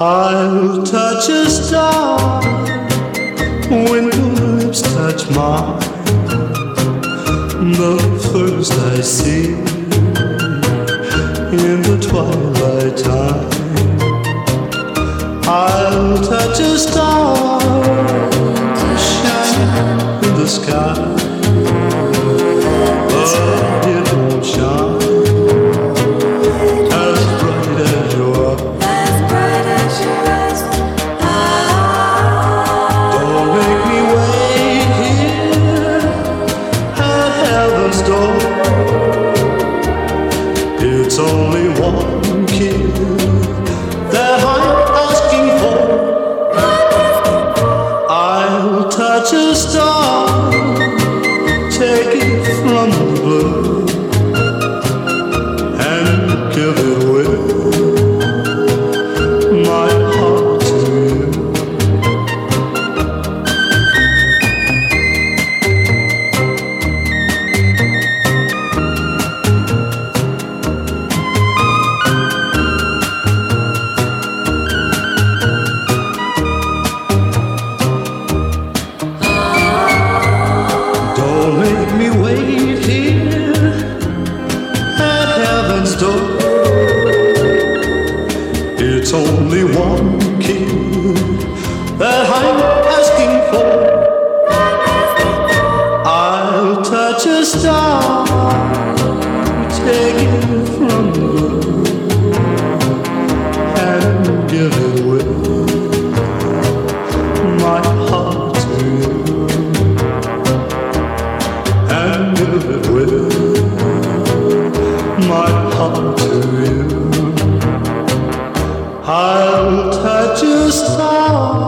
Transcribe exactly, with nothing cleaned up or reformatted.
I'll touch a star when your lips touch mine. The first I see in the twilight time. I'll touch a star shining in the sky, but it won't shine as bright as you are. Don't make me wait here at heaven's door. It's only one kiss that I'm asking for. I'll touch a star, take it from the blue, and give it with my heart to you. Don't make me wait here at heaven's door. It's only one kiss that I'm asking for. I'll touch a star, take it from you, and give it with my heart to you, and give it with my heart to you. I'll touch a star